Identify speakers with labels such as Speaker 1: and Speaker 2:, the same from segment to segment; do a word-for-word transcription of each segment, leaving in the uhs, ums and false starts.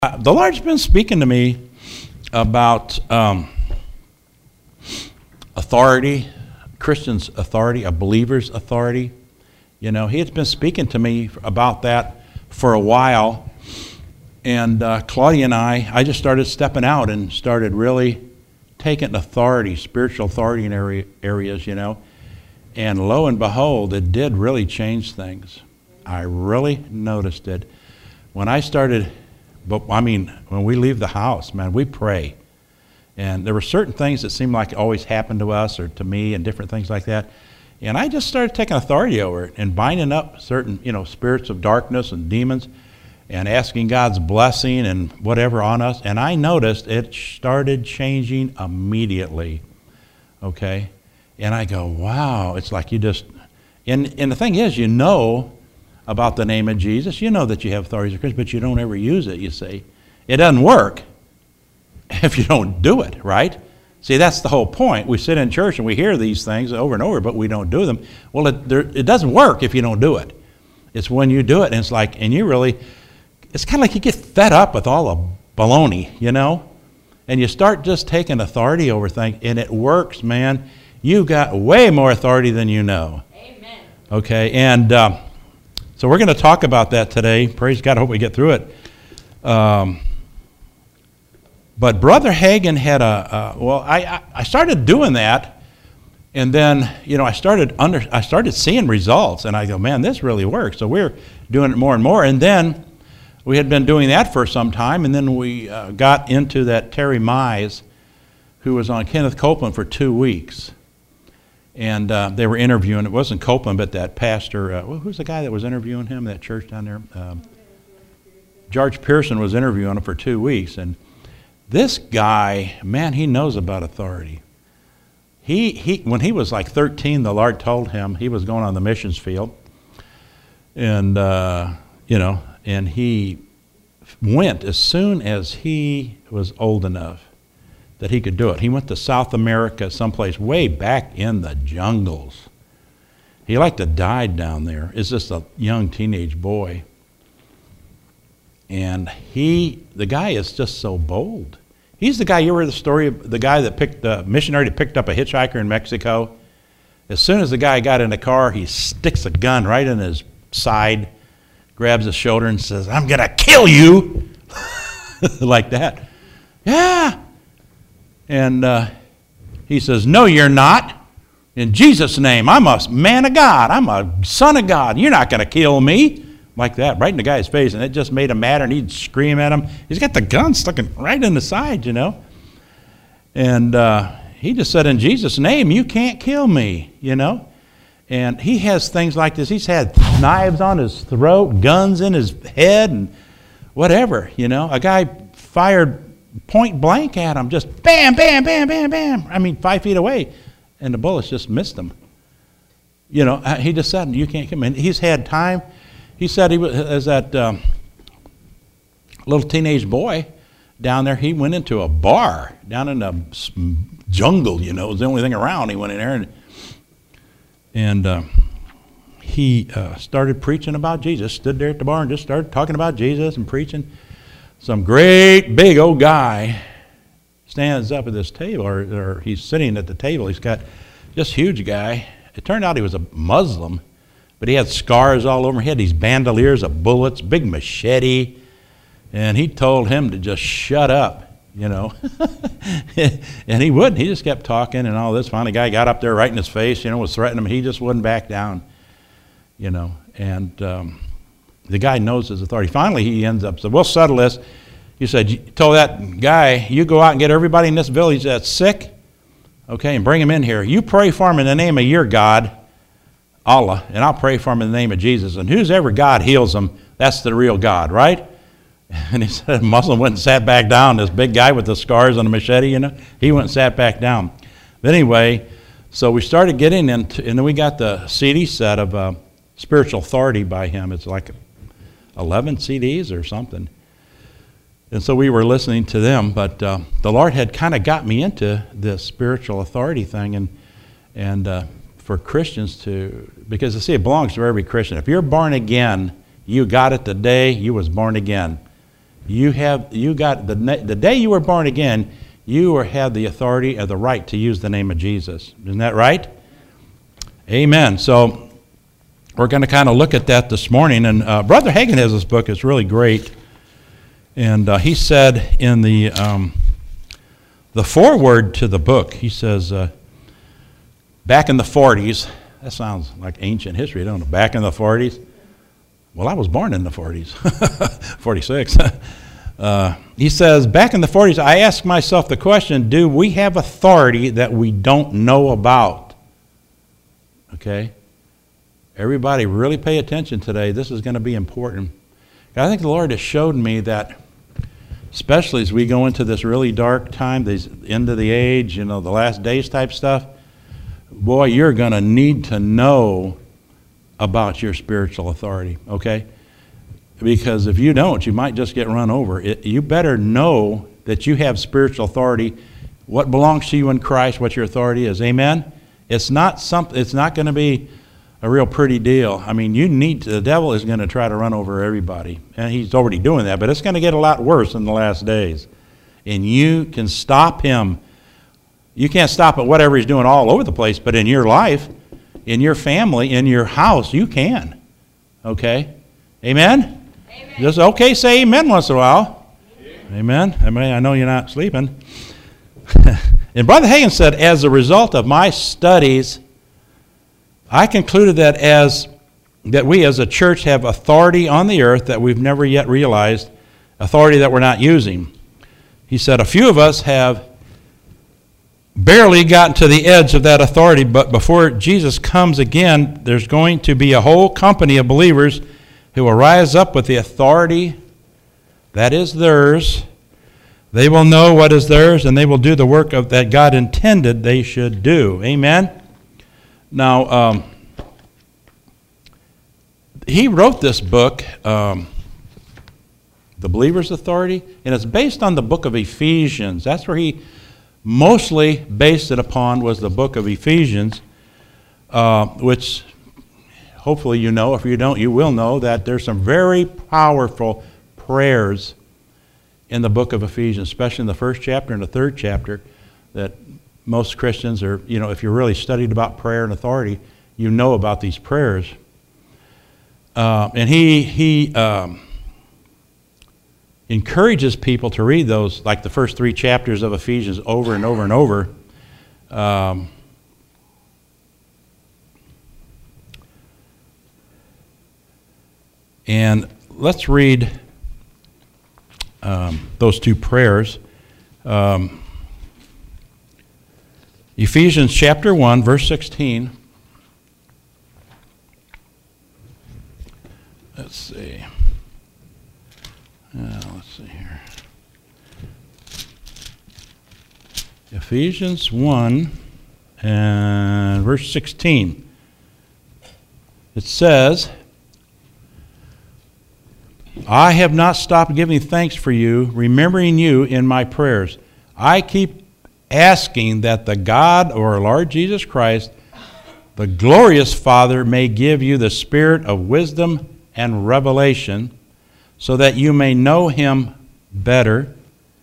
Speaker 1: Uh, the Lord's been speaking to me about um, authority, Christians' authority, a believer's authority. You know, He has been speaking to me about that for a while. And uh, Claudia and I, I just started stepping out and started really taking authority, spiritual authority in area, areas, you know. And lo and behold, it did really change things. I really noticed it. When I started... But, I mean, when we leave the house, man, we pray. And there were certain things that seemed like always happened to us or to me and different things like that. And I just started taking authority over it and binding up certain, you know, spirits of darkness and demons and asking God's blessing and whatever on us. And I noticed it started changing immediately, okay? And I go, wow, it's like you just... And, and the thing is, you know... about the name of Jesus. You know that you have authority as a Christian, but you don't ever use it, you see. It doesn't work if you don't do it, right? See, that's the whole point. We sit in church and we hear these things over and over, but we don't do them. Well, it, there, it doesn't work if you don't do it. It's when you do it, and it's like, and you really, it's kind of like you get fed up with all the baloney, you know? And you start just taking authority over things, and it works, man. You got way more authority than you know.
Speaker 2: Amen.
Speaker 1: Okay, and... Uh, So we're going to talk about that today. Praise God, I hope we get through it. Um, but Brother Hagin had a, uh, well, I, I started doing that, and then, you know, I started under, I started seeing results, and I go, man, this really works. So we're doing it more and more, and then we had been doing that for some time, and then we uh, got into that Terry Mize, who was on Kenneth Copeland for two weeks. And uh, they were interviewing, it wasn't Copeland, but that pastor, uh, well, who's the guy that was interviewing him, that church down there? Um, George Pearson was interviewing him for two weeks. And this guy, man, he knows about authority. He, he, when he was like thirteen, the Lord told him he was going on the missions field. And, uh, you know, and he went as soon as he was old enough that he could do it. He went to South America, someplace way back in the jungles. He like to died down there. It's just a young teenage boy. And he, the guy is just so bold. He's the guy, you ever heard the story of the guy that picked, the missionary that picked up a hitchhiker in Mexico? As soon as the guy got in the car, he sticks a gun right in his side, grabs his shoulder and says, "I'm gonna kill you." Like that. Yeah. And uh, he says, "No, you're not. In Jesus' name, I'm a man of God. I'm a son of God. You're not going to kill me." Like that, right in the guy's face. And it just made him mad, and he'd scream at him. He's got the gun stuck in, right in the side, you know. And uh, he just said, "In Jesus' name, you can't kill me," you know. And he has things like this. He's had knives on his throat, guns in his head, and whatever, you know. A guy fired point blank at him, just bam, bam, bam, bam, bam. I mean, five feet away, and the bullets just missed him. You know, he just said, "You can't come in." He's had time. He said he was as that um, little teenage boy down there. He went into a bar down in the jungle. You know, it was the only thing around. He went in there and and uh, he uh, started preaching about Jesus. Stood there at the bar and just started talking about Jesus and preaching. Some great big old guy stands up at this table, or, or he's sitting at the table. He's got just huge guy. It turned out he was a Muslim, but he had scars all over. He had these bandoliers of bullets, big machete, and he told him to just shut up, you know. And he wouldn't. He just kept talking and all this. Finally, the guy got up there right in his face, you know, was threatening him. He just wouldn't back down, you know, and... Um, the guy knows his authority. Finally, he ends up saying, "We'll settle this." He said, "You told that guy, you go out and get everybody in this village that's sick, okay, and bring him in here. You pray for him in the name of your God, Allah, and I'll pray for him in the name of Jesus. And who's ever God heals him, that's the real God, right?" And he said, Muslim went and sat back down. This big guy with the scars on the machete, you know, he went and sat back down. But anyway, so we started getting into, and then we got the C D set of uh, Spiritual Authority by him. It's like eleven C Ds or something. And so we were listening to them, but uh, the Lord had kind of got me into this spiritual authority thing, and and uh, for Christians to, because you see, it belongs to every Christian. If you're born again, you got it the day you was born again. You have, you got, the, the day you were born again, you are, have the authority or the right to use the name of Jesus. Isn't that right? Amen. So we're going to kind of look at that this morning. And uh, Brother Hagin has this book. It's really great. And uh, he said in the um, the foreword to the book, he says, uh, back in the forties, that sounds like ancient history, don't it? Back in the forties. Well, I was born in the forties, forty-six. Uh, he says, back in the forties, I asked myself the question, do we have authority that we don't know about? Okay? Everybody really pay attention today. This is going to be important. I think the Lord has showed me that, especially as we go into this really dark time, this end of the age, you know, the last days type stuff, boy, you're going to need to know about your spiritual authority, okay? Because if you don't, you might just get run over. It, you better know that you have spiritual authority, what belongs to you in Christ, what your authority is. Amen? It's not something. It's not going to be a real pretty deal. I mean, you need to, the devil is going to try to run over everybody, and he's already doing that, but it's going to get a lot worse in the last days. And you can stop him. You can't stop at whatever he's doing all over the place, but in your life, in your family, in your house, you can. Okay? Amen? Amen. Just okay, say amen once in a while. Amen. Amen. I mean, I know you're not sleeping. And Brother Hagin said, as a result of my studies, I concluded that as that we as a church have authority on the earth that we've never yet realized, authority that we're not using. He said, a few of us have barely gotten to the edge of that authority, but before Jesus comes again, there's going to be a whole company of believers who will rise up with the authority that is theirs. They will know what is theirs, and they will do the work of that God intended they should do. Amen? Now, um, he wrote this book, um, The Believer's Authority, and it's based on the book of Ephesians. That's where he mostly based it upon, was the book of Ephesians, uh, which hopefully you know. If you don't, you will know that there's some very powerful prayers in the book of Ephesians, especially in the first chapter and the third chapter, that most Christians are, you know, if you're really studied about prayer and authority, you know about these prayers. Uh, and he, he um, encourages people to read those, like the first three chapters of Ephesians, over and over and over. Um, and let's read um, those two prayers. Um, Ephesians chapter one, verse sixteen. Let's see. Uh, let's see here. Ephesians one and verse sixteen. It says, I have not stopped giving thanks for you, remembering you in my prayers. I keep asking that the God of our Lord Jesus Christ, the glorious Father, may give you the spirit of wisdom and revelation, so that you may know him better.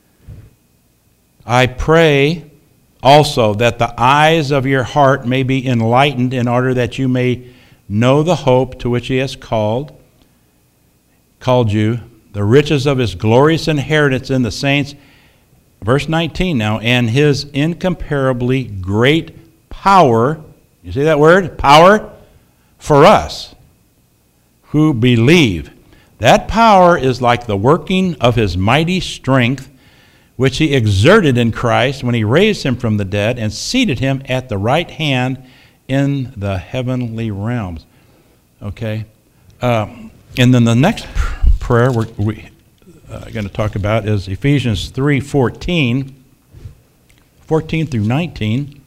Speaker 1: I pray also that the eyes of your heart may be enlightened, in order that you may know the hope to which he has called, called you, the riches of his glorious inheritance in the saints. Verse nineteen now, and his incomparably great power, you see that word? Power for us who believe. That power is like the working of his mighty strength, which he exerted in Christ when he raised him from the dead and seated him at the right hand in the heavenly realms. Okay? Uh, and then the next pr- prayer we're we, uh, going to talk about is Ephesians three fourteen, fourteen through nineteen.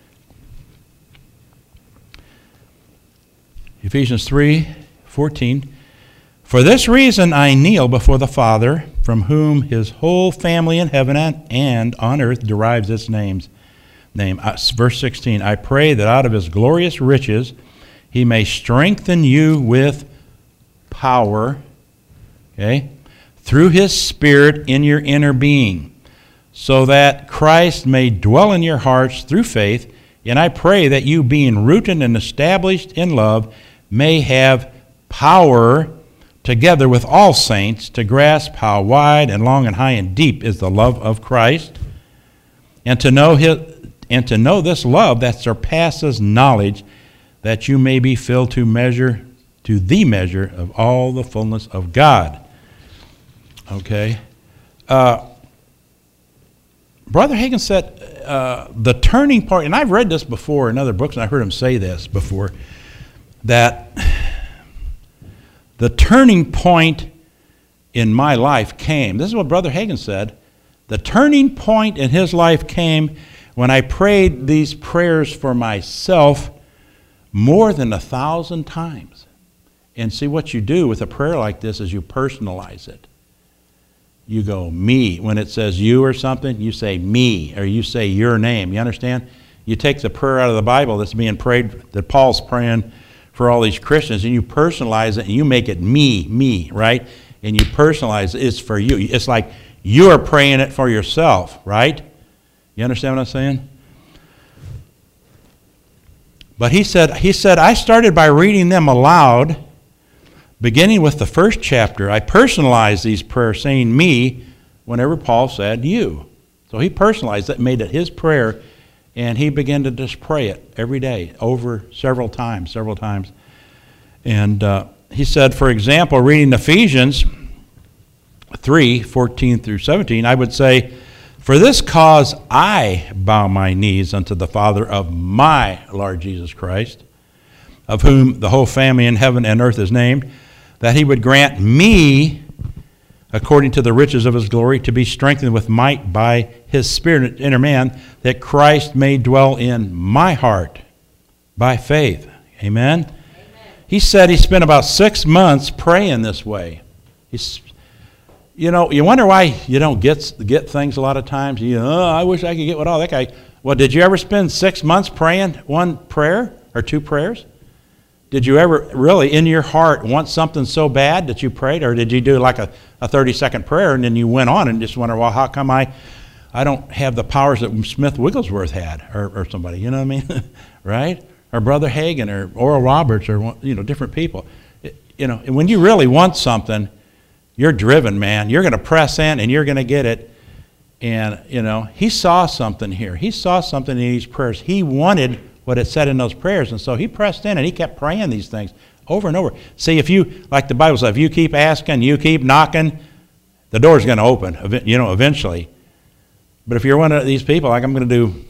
Speaker 1: Ephesians three fourteen. For this reason I kneel before the Father, from whom his whole family in heaven and on earth derives its names. Name. Uh, verse sixteen, I pray that out of his glorious riches he may strengthen you with power, okay, through his Spirit in your inner being, so that Christ may dwell in your hearts through faith. And I pray that you, being rooted and established in love, may have power together with all saints to grasp how wide and long and high and deep is the love of Christ, and to know his, and to know this love that surpasses knowledge, that you may be filled to measure, to the measure of all the fullness of God. Okay. Uh, Brother Hagin said uh, the turning point, and I've read this before in other books, and I heard him say this before, that the turning point in my life came. This is what Brother Hagin said. The turning point in his life came when I prayed these prayers for myself more than a thousand times. And see, what you do with a prayer like this is you personalize it. You go, me. When it says you or something, you say me, or you say your name. You understand? You take the prayer out of the Bible that's being prayed, that Paul's praying for all these Christians, and you personalize it, and you make it me, me, right? And you personalize it. It's for you. It's like you're praying it for yourself, right? You understand what I'm saying? But he said, he said, I started by reading them aloud, beginning with the first chapter. I personalized these prayers, saying me, whenever Paul said you. So he personalized it, made it his prayer, and he began to just pray it every day, over several times, several times. And uh, he said, for example, reading Ephesians three, fourteen through seventeen, I would say, for this cause I bow my knees unto the Father of my Lord Jesus Christ, of whom the whole family in heaven and earth is named, that he would grant me, according to the riches of his glory, to be strengthened with might by his Spirit, inner man, that Christ may dwell in my heart by faith. Amen? Amen. He said he spent about six months praying this way. He's, you know, you wonder why you don't get get things a lot of times. You know, oh, I wish I could get what all that guy. Well, did you ever spend six months praying one prayer or two prayers? Did you ever really in your heart want something so bad that you prayed, or did you do like a, a thirty-second prayer and then you went on and just wonder, well, how come I, I don't have the powers that Smith Wigglesworth had, or, or somebody, you know what I mean, right? Or Brother Hagin, or Oral Roberts, or you know, different people. It, you know, when you really want something, you're driven, man. You're going to press in and you're going to get it. And, you know, he saw something here. He saw something in these prayers. He wanted what it said in those prayers. And so he pressed in and he kept praying these things over and over. See, if you, like the Bible says, if you keep asking, you keep knocking, the door's going to open, you know, eventually. But if you're one of these people, like I'm going to do,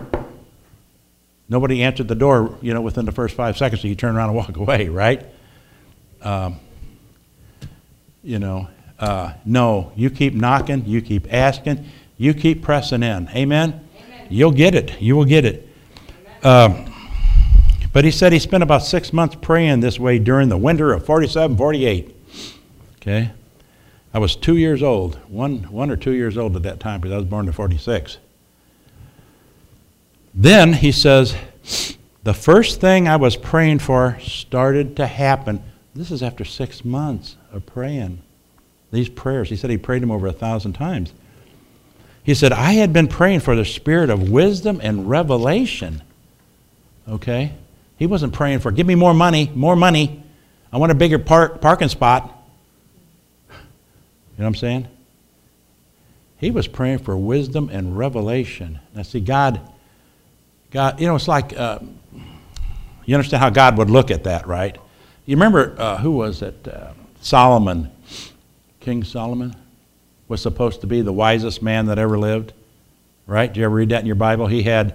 Speaker 1: nobody answered the door, you know, within the first five seconds, so you turn around and walk away, right? Um, You know, uh, no, you keep knocking, you keep asking, you keep pressing in. Amen? Amen. You'll get it. You will get it. Um, but he said he spent about six months praying this way during the winter of forty-seven, forty-eight. Okay? I was two years old, one, one or two years old at that time, because I was born in forty-six. Then he says, the first thing I was praying for started to happen. This is after six months of praying these prayers. He said he prayed them over a thousand times. He said, I had been praying for the spirit of wisdom and revelation. Okay? He wasn't praying for, give me more money, more money. I want a bigger park, parking spot. You know what I'm saying? He was praying for wisdom and revelation. Now see, God, God, you know, it's like, uh, you understand how God would look at that, right? You remember, uh, who was it? Uh, Solomon, King Solomon, was supposed to be the wisest man that ever lived, right? Did you ever read that in your Bible? He had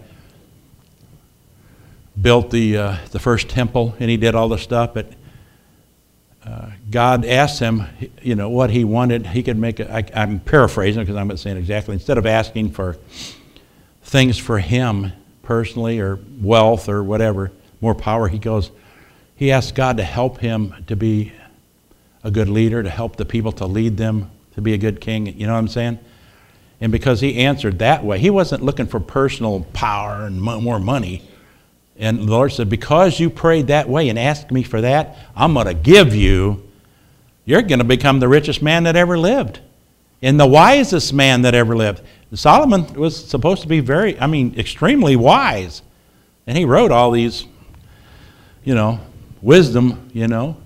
Speaker 1: built the uh, the first temple, and he did all the stuff, but uh, God asked him, you know, what he wanted. He could make it, I, I'm paraphrasing because I'm not saying exactly, instead of asking for things for him personally or wealth or whatever, more power, he goes, he asked God to help him to be a good leader, to help the people, to lead them, to be a good king. You know what I'm saying? And because he answered that way, he wasn't looking for personal power and mo- more money. And the Lord said, because you prayed that way and asked me for that, I'm going to give you you're going to become the richest man that ever lived and the wisest man that ever lived. Solomon was supposed to be very, I mean, extremely wise. And he wrote all these, you know, wisdom, you know.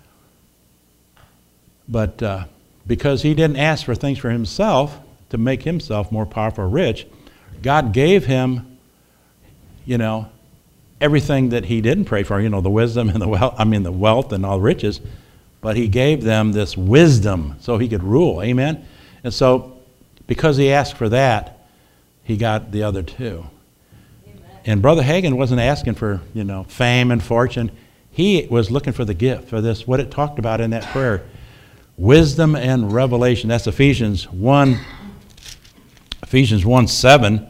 Speaker 1: But uh, because he didn't ask for things for himself to make himself more powerful or rich, God gave him, you know, everything that he didn't pray for, you know, the wisdom and the wealth, I mean the wealth and all riches, but he gave them this wisdom so he could rule, amen? And so because he asked for that, he got the other two. Amen. And Brother Hagin wasn't asking for, you know, fame and fortune. He was looking for the gift, for this, what it talked about in that prayer, wisdom and revelation. That's Ephesians one, Ephesians one seven.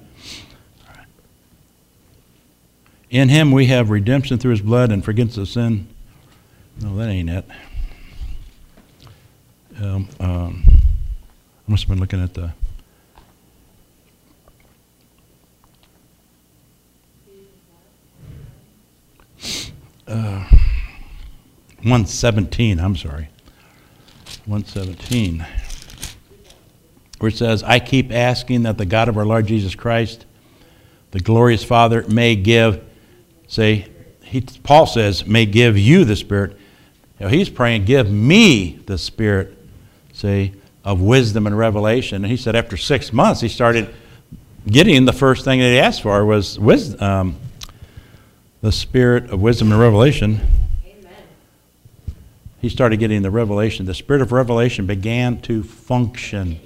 Speaker 1: In him we have redemption through his blood and forgiveness of sin. No, that ain't it. Um, um, I must have been looking at the... Uh, one seventeen, I'm sorry. one seventeen. Where it says, I keep asking that the God of our Lord Jesus Christ, the glorious Father, may give... Say, he, Paul says, may give you the Spirit. You know, he's praying, give me the Spirit, say, of wisdom and revelation. And he said after six months, he started getting the first thing that he asked for was wisdom, um, the Spirit of wisdom and revelation. Amen. He started getting the revelation. The Spirit of revelation began to function.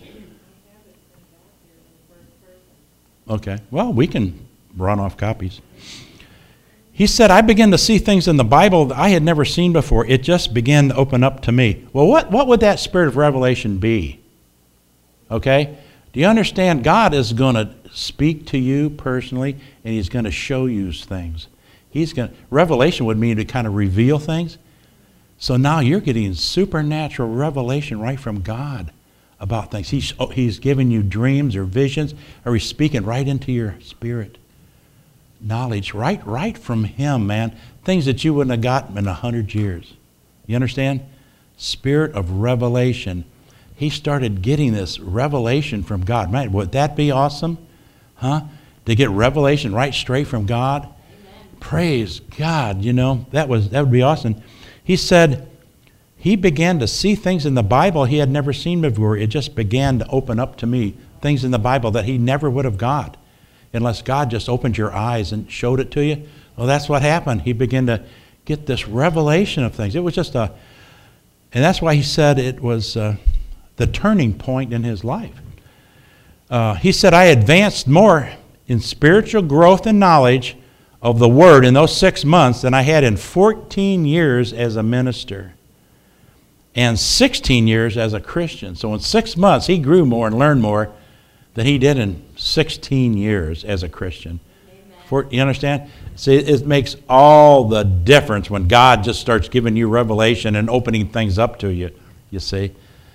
Speaker 1: Okay, well, we can run off copies. He said, I began to see things in the Bible that I had never seen before. It just began to open up to me. Well, what, what would that Spirit of revelation be? Okay? Do you understand? God is going to speak to you personally, and he's going to show you things. He's going to, revelation would mean to kind of reveal things. So now you're getting supernatural revelation right from God about things. He's, oh, he's giving you dreams or visions, or he's speaking right into your spirit. Knowledge right right from him, man. Things that you wouldn't have gotten in a hundred years. You understand? Spirit of revelation. He started getting this revelation from God. Man, would that be awesome? Huh? To get revelation right straight from God? Amen. Praise God. You know, that was that would be awesome. He said he began to see things in the Bible he had never seen before. It just began to open up to me. Things in the Bible that he never would have got unless God just opened your eyes and showed it to you. Well, that's what happened. He began to get this revelation of things. It was just a, and that's why he said it was uh, the turning point in his life. Uh, he said, I advanced more in spiritual growth and knowledge of the Word in those six months than I had in fourteen years as a minister and sixteen years as a Christian. So in six months, he grew more and learned more than he did in sixteen years as a Christian. For, you understand? See, it makes all the difference when God just starts giving you revelation and opening things up to you, you see.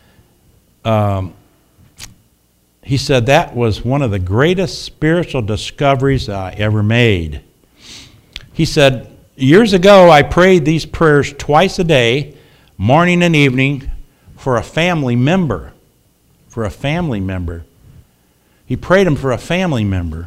Speaker 1: Um, he said that was one of the greatest spiritual discoveries I ever made. He said, years ago I prayed these prayers twice a day, morning and evening, for a family member. For a family member. He prayed him for a family member.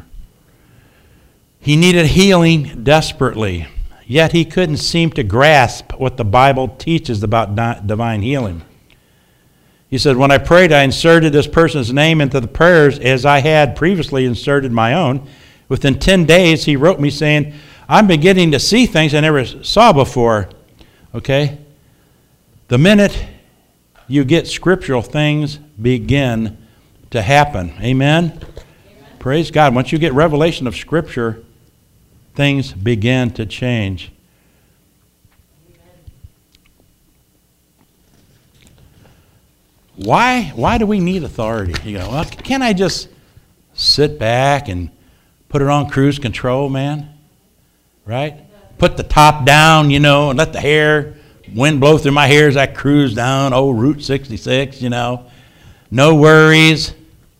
Speaker 1: He needed healing desperately, yet he couldn't seem to grasp what the Bible teaches about divine healing. He said, when I prayed, I inserted this person's name into the prayers as I had previously inserted my own. Within ten days, he wrote me saying, I'm beginning to see things I never saw before. Okay? The minute you get scriptural, things begin to happen. Amen? Amen? Praise God. Once you get revelation of Scripture, things begin to change. Amen. Why, why do we need authority? You go, well, can't I just sit back and put it on cruise control, man? Right? Put the top down, you know, and let the hair, wind blow through my hair as I cruise down, oh, Route sixty-six, you know. No worries.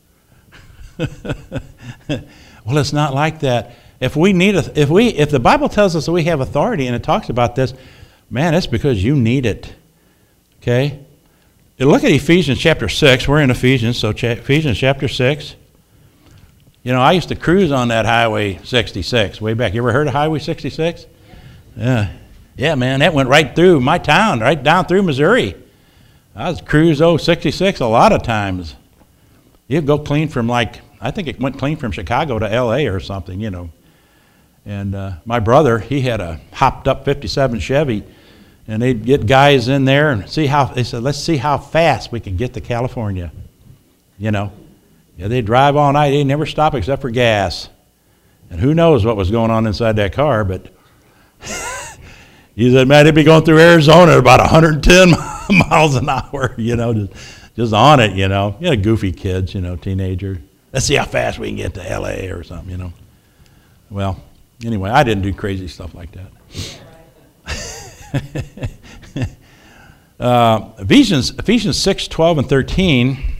Speaker 1: Well, it's not like that. If we need a, if we if the Bible tells us that we have authority and it talks about this, man, it's because you need it. Okay? look at Ephesians chapter six. We're in Ephesians, so cha- Ephesians chapter six. You know, I used to cruise on that Highway sixty-six way back. You ever heard of Highway sixty-six? Yeah. Yeah, man, that went right through my town, right down through Missouri. I was cruise oh sixty-six a lot of times. You'd go clean from like, I think it went clean from Chicago to L A or something, you know. And uh, my brother, he had a hopped up fifty-seven Chevy, and they'd get guys in there and see how, they said, let's see how fast we can get to California, you know. Yeah, they'd drive all night, they'd never stop except for gas. And who knows what was going on inside that car, but he said, man, they'd be going through Arizona at about one hundred ten miles an hour, you know, just, just on it, you know. You know, goofy kids, you know, teenager. Let's see how fast we can get to L A or something, you know. Well, anyway, I didn't do crazy stuff like that. uh, Ephesians, Ephesians six, twelve, and thirteen.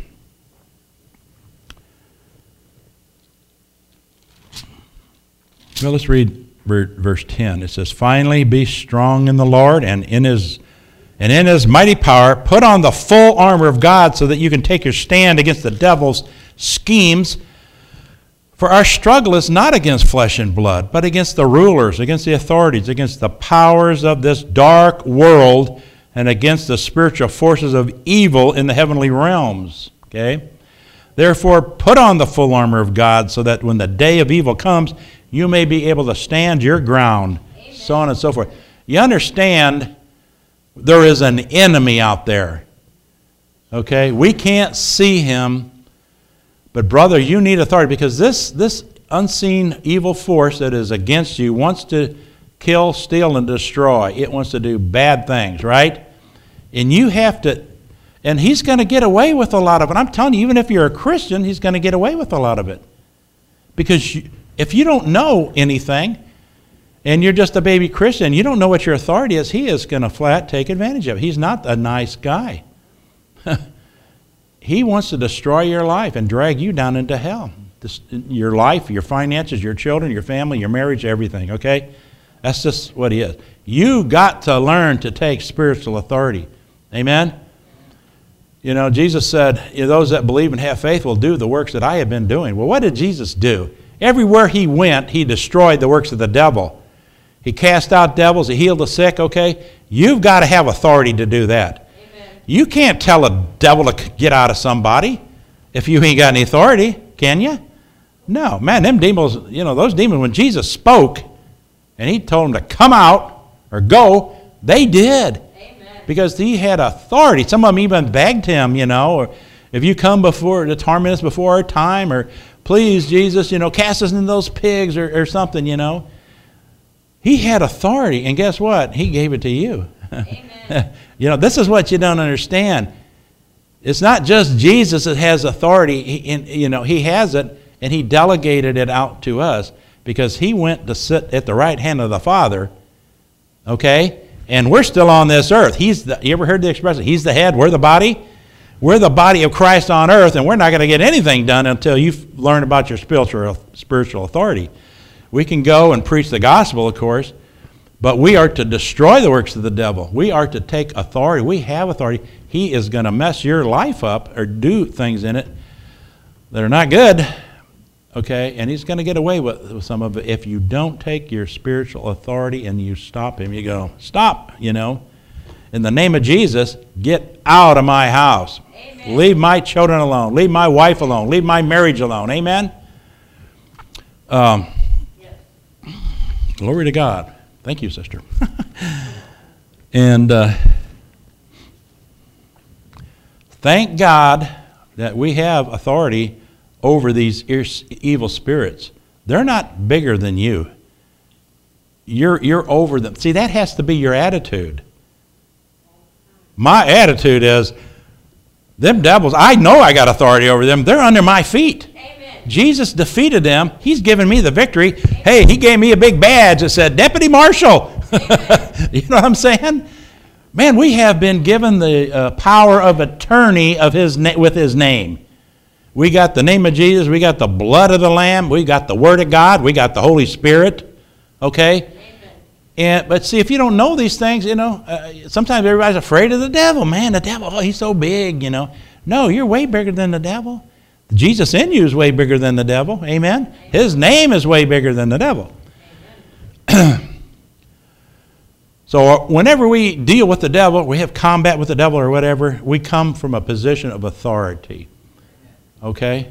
Speaker 1: Well, let's read verse ten. It says, finally be strong in the Lord and in his and in his mighty power, put on the full armor of God so that you can take your stand against the devil's schemes. For our struggle is not against flesh and blood, but against the rulers, against the authorities, against the powers of this dark world, and against the spiritual forces of evil in the heavenly realms. Okay? Therefore, put on the full armor of God so that when the day of evil comes, you may be able to stand your ground. Amen. So on and so forth. You understand there is an enemy out there. Okay? We can't see him. But brother, you need authority, because this, this unseen evil force that is against you wants to kill, steal, and destroy. It wants to do bad things, right? And you have to, and he's going to get away with a lot of it. I'm telling you, even if you're a Christian, he's going to get away with a lot of it. Because you, if you don't know anything, and you're just a baby Christian, you don't know what your authority is, he is going to flat take advantage of it. He's not a nice guy. He wants to destroy your life and drag you down into hell. This, your life, your finances, your children, your family, your marriage, everything, okay? That's just what he is. You got to learn to take spiritual authority. Amen? You know, Jesus said, you know, those that believe and have faith will do the works that I have been doing. Well, what did Jesus do? Everywhere he went, he destroyed the works of the devil. He cast out devils, he healed the sick, okay? You've got to have authority to do that. You can't tell a devil to get out of somebody if you ain't got any authority, can you? No. Man, them demons, you know, those demons, when Jesus spoke and he told them to come out or go, they did. Amen. Because he had authority. Some of them even begged him, you know, or if you come before, to torment us before our time, or please, Jesus, you know, cast us into those pigs or, or something, you know. He had authority, and guess what? He gave it to you. Amen. You know, this is what you don't understand. It's not just Jesus that has authority. He, you know, he has it, and he delegated it out to us because he went to sit at the right hand of the Father, okay? And we're still on this earth. He's the, you ever heard the expression, he's the head, we're the body? We're the body of Christ on earth, and we're not going to get anything done until you learn about your spiritual, spiritual authority. We can go and preach the gospel, of course, but we are to destroy the works of the devil. We are to take authority. We have authority. He is going to mess your life up or do things in it that are not good, okay? And he's going to get away with, with some of it. If you don't take your spiritual authority and you stop him, you go, stop, you know. In the name of Jesus, get out of my house. Amen. Leave my children alone. Leave my wife alone. Leave my marriage alone. Amen? Um, yes. Glory to God. Thank you, sister. And uh, thank God that we have authority over these evil spirits. They're not bigger than you. You're, you're over them. See, that has to be your attitude. My attitude is, them devils, I know I got authority over them. They're under my feet. Jesus defeated them. He's given me the victory. Hey, he gave me a big badge that said Deputy Marshal. You know what I'm saying? Man, we have been given the uh, power of attorney of his na- with his name. We got the name of Jesus. We got the blood of the Lamb. We got the Word of God. We got the Holy Spirit. Okay? Amen. And, but see, if you don't know these things, you know, uh, sometimes everybody's afraid of the devil. Man, the devil, oh, he's so big, you know. No, you're way bigger than the devil. Jesus in you is way bigger than the devil. Amen? Amen. His name is way bigger than the devil. So whenever we deal with the devil, we have combat with the devil or whatever, we come from a position of authority. Okay?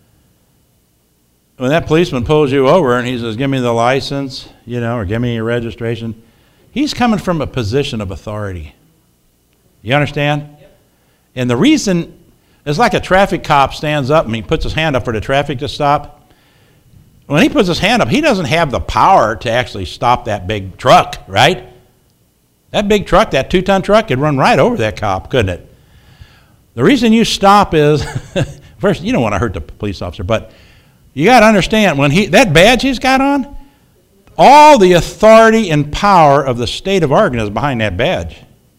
Speaker 1: When that policeman pulls you over and he says, give me the license, you know, or give me your registration, he's coming from a position of authority. You understand? Yep. And the reason, it's like a traffic cop stands up and he puts his hand up for the traffic to stop. When he puts his hand up, he doesn't have the power to actually stop that big truck, right? That big truck, that two-ton truck, could run right over that cop, couldn't it? The reason you stop is, first, you don't want to hurt the police officer, but you got to understand, when he that badge he's got on, all the authority and power of the state of Oregon is behind that badge.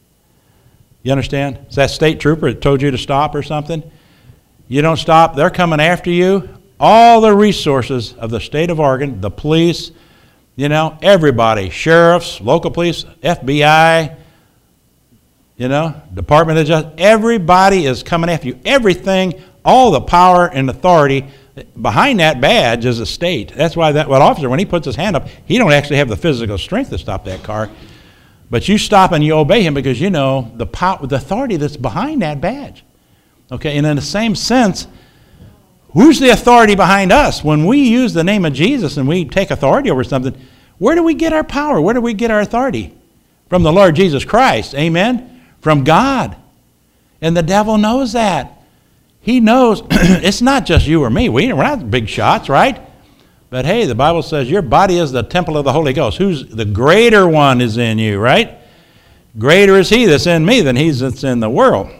Speaker 1: You understand? Is that state trooper that told you to stop or something? You don't stop, they're coming after you. All the resources of the state of Oregon, the police, you know, everybody, sheriffs, local police, F B I, you know, Department of Justice, everybody is coming after you. Everything, all the power and authority behind that badge is a state. That's why that what officer, when he puts his hand up, he don't actually have the physical strength to stop that car. But you stop and you obey him because you know the power, the authority that's behind that badge. Okay, and in the same sense, who's the authority behind us? When we use the name of Jesus and we take authority over something, where do we get our power? Where do we get our authority? From the Lord Jesus Christ, amen? From God. And the devil knows that. He knows it's not just you or me. We, we're not big shots, right? But hey, the Bible says your body is the temple of the Holy Ghost. Who's the greater one is in you, right? Greater is he that's in me than he that's in the world.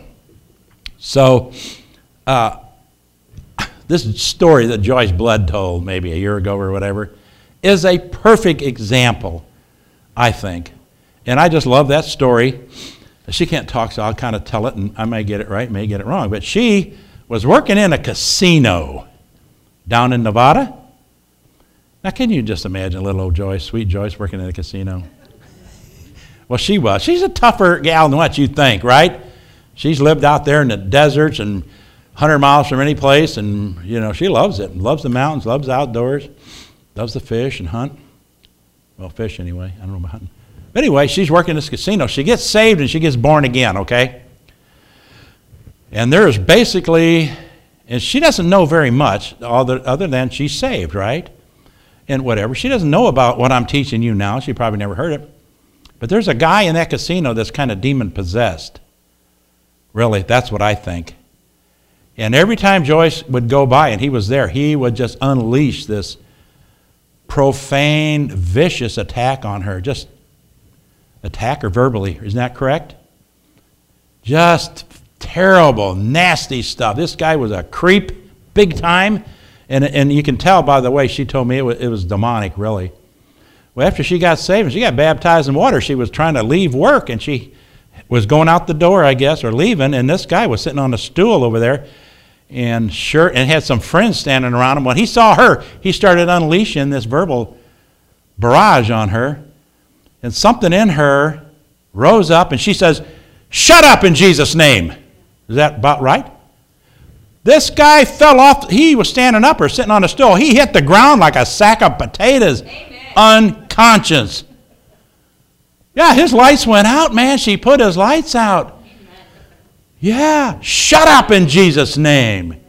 Speaker 1: So, uh, this story that Joyce Blood told maybe a year ago or whatever is a perfect example, I think. And I just love that story. She can't talk, so I'll kind of tell it, and I may get it right, may get it wrong. But she was working in a casino down in Nevada. Now, can you just imagine little old Joyce, sweet Joyce, working in a casino? Well, she was. She's a tougher gal than what you think, right? She's lived out there in the deserts and one hundred miles from any place, and, you know, she loves it. Loves the mountains, loves the outdoors, loves to fish and hunt. Well, fish anyway. I don't know about hunting. But anyway, she's working in this casino. She gets saved and she gets born again, okay? And there's basically, and she doesn't know very much other, other than she's saved, right? And whatever. She doesn't know about what I'm teaching you now. She probably never heard it. But there's a guy in that casino that's kind of demon-possessed. Really, that's what I think. And every time Joyce would go by and he was there, he would just unleash this profane, vicious attack on her. Just attack her verbally. Isn't that correct? Just terrible, nasty stuff. This guy was a creep, big time. And, and you can tell by the way she told me it was, it was demonic, really. Well, after she got saved and she got baptized in water, she was trying to leave work, and she was going out the door, I guess, or leaving, and this guy was sitting on a stool over there and sure, and had some friends standing around him. When he saw her, he started unleashing this verbal barrage on her, and something in her rose up, and she says, "Shut up in Jesus' name." Is that about right? This guy fell off. He was standing up or sitting on a stool. He hit the ground like a sack of potatoes. Amen. Unconscious. Yeah, his lights went out, man. She put his lights out. Amen. Yeah, shut up in Jesus' name.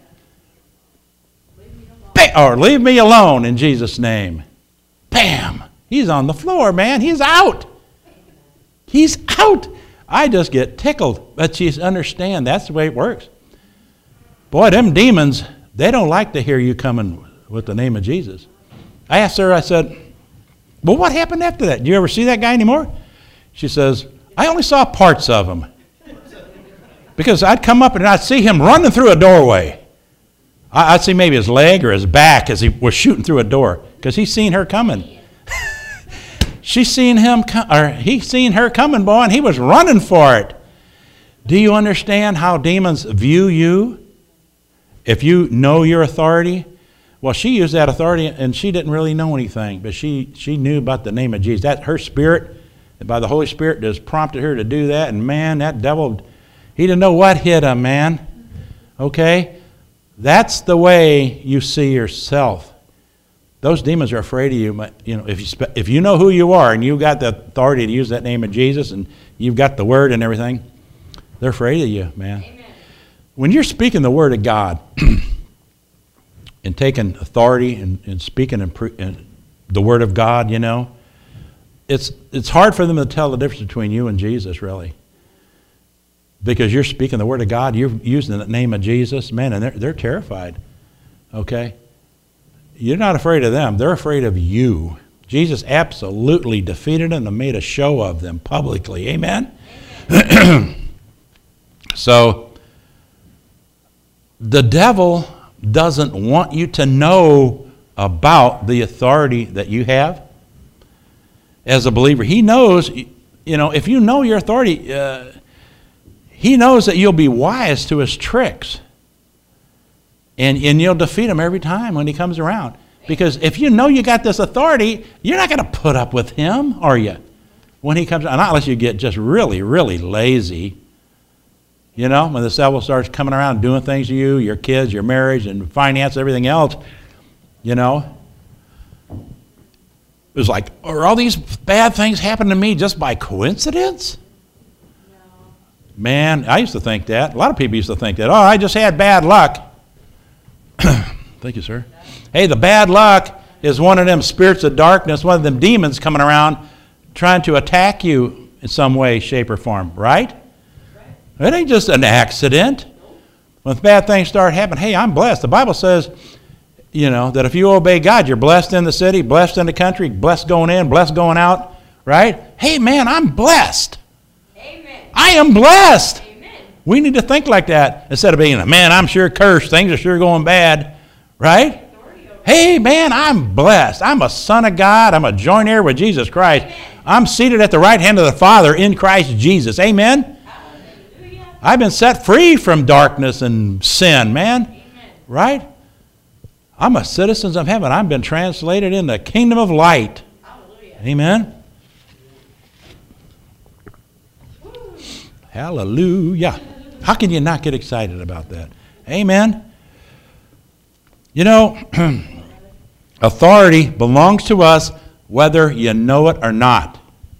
Speaker 1: Leave or leave me alone in Jesus' name. Bam. He's on the floor, man. He's out. He's out. I just get tickled. But you understand, that's the way it works. Boy, them demons, they don't like to hear you coming with the name of Jesus. I asked her, I said, well, what happened after that? Do you ever see that guy anymore? She says, I only saw parts of him. Because I'd come up and I'd see him running through a doorway. I'd see maybe his leg or his back as he was shooting through a door. Because he's seen her coming. She seen him, or he seen her coming, boy, and he was running for it. Do you understand how demons view you? If you know your authority, Well, she used that authority, and she didn't really know anything, but she, she knew about the name of Jesus. That her spirit, by the Holy Spirit, just prompted her to do that. And man, that devil, he didn't know what hit him, man. Okay? That's the way you see yourself. Those demons are afraid of you. You know, if you spe- if you know who you are and you've got the authority to use that name of Jesus and you've got the word and everything, they're afraid of you, man. Amen. When you're speaking the word of God and taking authority and, and speaking and pre- and the word of God, you know, it's it's hard for them to tell the difference between you and Jesus, really. Because you're speaking the word of God, you're using the name of Jesus, man, and they're, they're terrified, okay? You're not afraid of them. They're afraid of you. Jesus absolutely defeated them and made a show of them publicly. Amen? Amen. So, the devil doesn't want you to know about the authority that you have as a believer. He knows, you know, if you know your authority, uh, he knows that you'll be wise to his tricks. And, and you'll defeat him every time when he comes around. Because if you know you got this authority, you're not going to put up with him, are you? When he comes around, not unless you get just really, really lazy. You know, when the devil starts coming around doing things to you, your kids, your marriage, and finance, everything else, you know. It was like, are all these bad things happening to me just by coincidence? No. Man, I used to think that. A lot of people used to think that. Oh, I just had bad luck. Thank you, sir. Hey, the bad luck is one of them spirits of darkness, one of them demons coming around trying to attack you in some way, shape, or form, right? It ain't just an accident. When bad things start happening, hey, I'm blessed. The Bible says, you know, that if you obey God, you're blessed in the city, blessed in the country, blessed going in, blessed going out, right? Hey, man, I'm blessed. Amen. I am blessed. Amen. We need to think like that instead of being, man, I'm sure cursed. Things are sure going bad, right? Hey, man, I'm blessed. I'm a son of God. I'm a joint heir with Jesus Christ. Amen. I'm seated at the right hand of the Father in Christ Jesus. Amen? Hallelujah. I've been set free from darkness and sin, man. Amen. Right? I'm a citizen of heaven. I've been translated in the kingdom of light. Hallelujah. Amen? Woo. Hallelujah. How can you not get excited about that? Amen? You know, authority belongs to us whether you know it or not.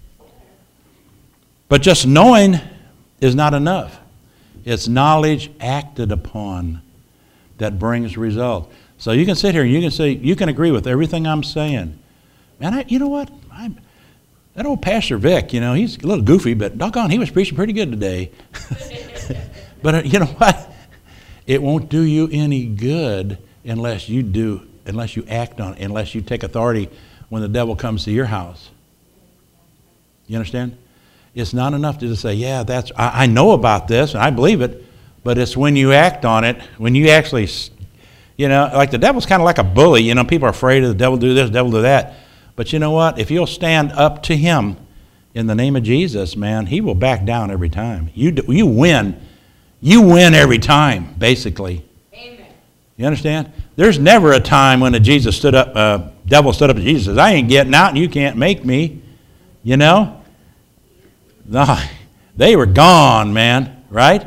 Speaker 1: But just knowing is not enough. It's knowledge acted upon that brings results. So you can sit here and you can say, you can agree with everything I'm saying. Man, I, you know what? I'm, that old Pastor Vic, you know, he's a little goofy, but doggone, he was preaching pretty good today. But uh, you know what? It won't do you any good unless you do, unless you act on it, unless you take authority when the devil comes to your house. You understand? It's not enough to just say, yeah, that's, I, I know about this and I believe it, but it's when you act on it, when you actually, you know, like the devil's kind of like a bully. You know, people are afraid of the devil do this, the devil do that. But you know what? If you'll stand up to him in the name of Jesus, man, he will back down every time. You, do, you win. You win every time, basically. You understand? There's never a time when a Jesus stood up, uh, devil stood up to Jesus and says, I ain't getting out and you can't make me. You know? No, they were gone, man. Right?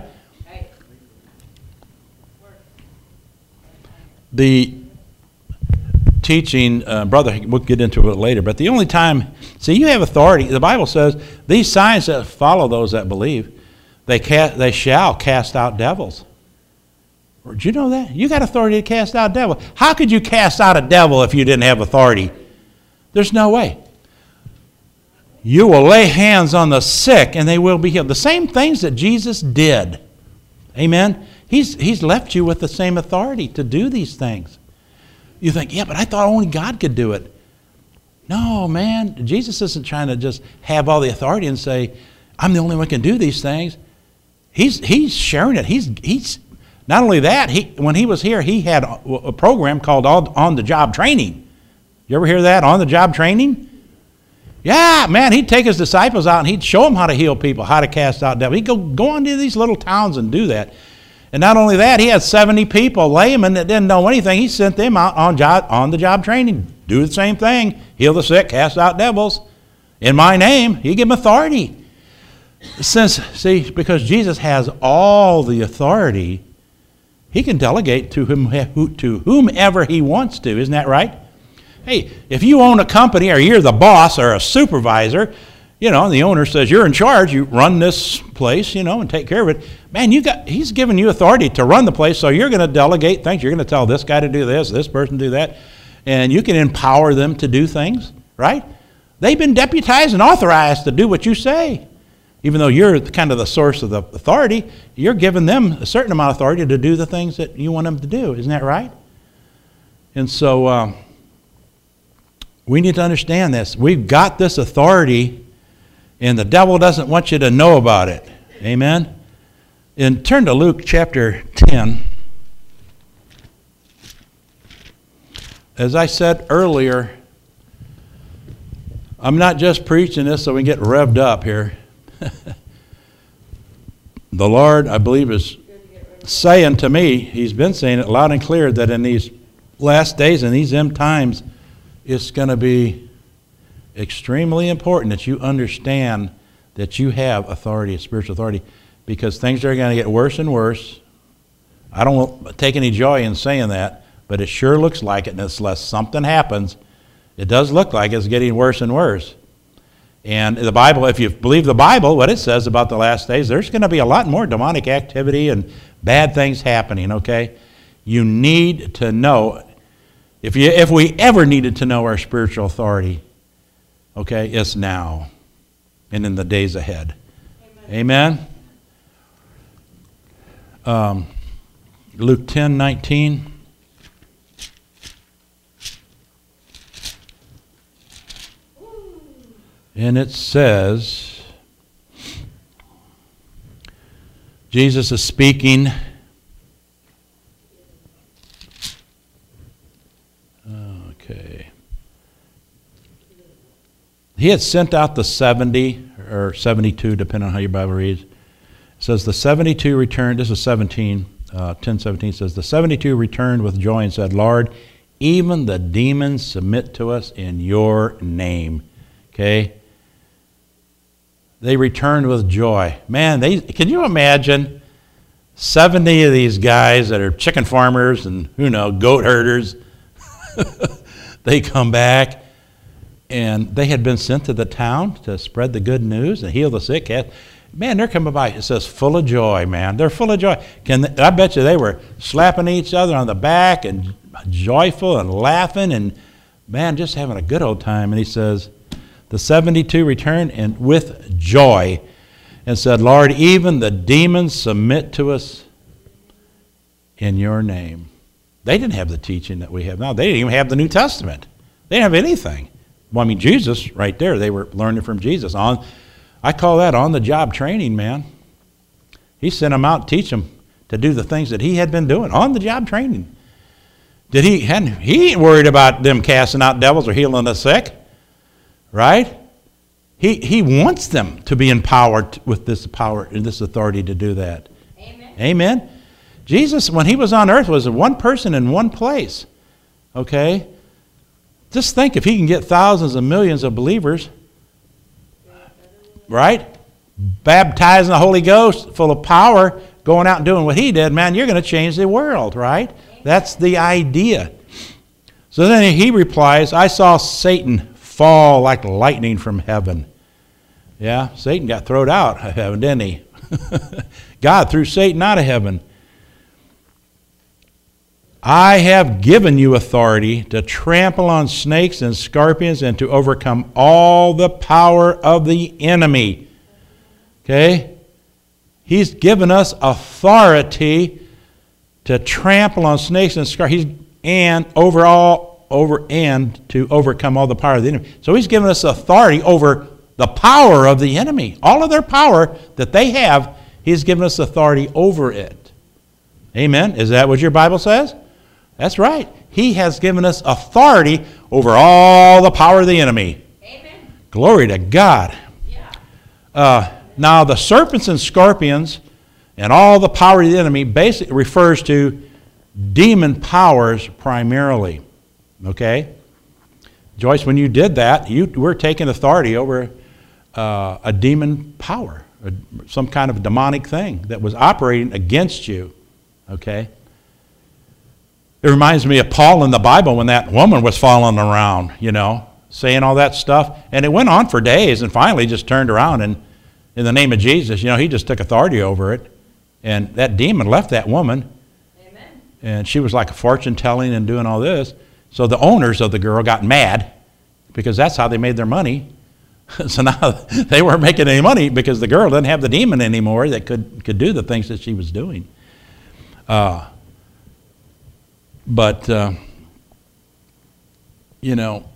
Speaker 1: The teaching, uh, brother, we'll get into it later, but the only time, see, you have authority. The Bible says, these signs that follow those that believe, they, ca- they shall cast out devils. Did you know that? You got authority to cast out devils. How could you cast out a devil if you didn't have authority? There's no way. You will lay hands on the sick and they will be healed. The same things that Jesus did. Amen? He's, he's left you with the same authority to do these things. You think, yeah, but I thought only God could do it. No, man. Jesus isn't trying to just have all the authority and say, I'm the only one who can do these things. He's, he's sharing it. He's, he's Not only that, he, when he was here, he had a, a program called On-the-Job Training. You ever hear that, On-the-Job Training? Yeah, man, he'd take his disciples out and he'd show them how to heal people, how to cast out devils. He'd go, go into these little towns and do that. And not only that, he had seventy people, laymen that didn't know anything. He sent them out on job, on the job training. Do the same thing. Heal the sick, cast out devils. In my name, he gave them authority. Since, see, because Jesus has all the authority, he can delegate to, whom, to whomever he wants to. Isn't that right? Hey, if you own a company or you're the boss or a supervisor, you know, and the owner says you're in charge, you run this place, you know, and take care of it. Man, you got he's given you authority to run the place, so you're going to delegate things. You're going to tell this guy to do this, this person to do that, and you can empower them to do things, right? They've been deputized and authorized to do what you say. Even though you're kind of the source of the authority, you're giving them a certain amount of authority to do the things that you want them to do. Isn't that right? And so um, we need to understand this. We've got this authority, and the devil doesn't want you to know about it. Amen? And turn to Luke chapter ten. As I said earlier, I'm not just preaching this so we can get revved up here. The Lord, I believe, is saying to me, he's been saying it loud and clear, that in these last days and these end times, it's going to be extremely important that you understand that you have authority, spiritual authority, because things are going to get worse and worse. I don't take any joy in saying that, but it sure looks like it, unless something happens. It does look like it's getting worse and worse. And the Bible, if you believe the Bible, what it says about the last days, there's going to be a lot more demonic activity and bad things happening, okay? You need to know, if you if we ever needed to know our spiritual authority, okay, it's now and in the days ahead. Amen? Amen? Um, Luke ten nineteen. And it says, Jesus is speaking. Okay. He had sent out the seventy, or seventy-two, depending on how your Bible reads. It says the seventy-two returned, this is seventeen, uh, ten seventeen says, the seventy-two returned with joy and said, Lord, even the demons submit to us in your name. Okay? They returned with joy. Man, they can you imagine seventy of these guys that are chicken farmers and, who knows, goat herders? They come back, and they had been sent to the town to spread the good news and heal the sick. Man, they're coming by. It says full of joy, man. They're full of joy. Can they, I bet you they were slapping each other on the back and joyful and laughing and, man, just having a good old time. And he says, the seventy-two returned and with joy and said, Lord, even the demons submit to us in your name. They didn't have the teaching that we have now. They didn't even have the New Testament. They didn't have anything. Well, I mean, Jesus, right there, they were learning from Jesus. On, I call that on-the-job training, man. He sent them out to teach them to do the things that he had been doing, on-the-job training. Did he? Hadn't, he ain't worried about them casting out devils or healing the sick. Right? He he wants them to be empowered with this power and this authority to do that. Amen. Amen. Jesus, when he was on earth, was one person in one place. Okay? Just think if he can get thousands and millions of believers, right? Baptizing the Holy Ghost, full of power, going out and doing what he did, man, you're going to change the world, right? Amen. That's the idea. So then he replies, I saw Satan fall like lightning from heaven. Yeah, Satan got thrown out of heaven, didn't he? God threw Satan out of heaven. I have given you authority to trample on snakes and scorpions and to overcome all the power of the enemy. Okay? He's given us authority to trample on snakes and scorpions and overall over and to overcome all the power of the enemy. So he's given us authority over the power of the enemy. All of their power that they have, he's given us authority over it. Amen? Is that what your Bible says? That's right. He has given us authority over all the power of the enemy. Amen. Glory to God. Yeah. Uh, now the serpents and scorpions, And all the power of the enemy basically refers to demon powers primarily. Okay? Joyce, when you did that, you were taking authority over uh, a demon power, a, some kind of demonic thing that was operating against you. Okay? It reminds me of Paul in the Bible when that woman was following around, you know, saying all that stuff. And it went on for days and finally just turned around and in the name of Jesus, you know, he just took authority over it. And that demon left that woman. Amen. And she was like a fortune telling and doing all this. So the owners of the girl got mad because that's how they made their money. So now they weren't making any money because the girl didn't have the demon anymore that could, could do the things that she was doing. Uh, but, uh, you know,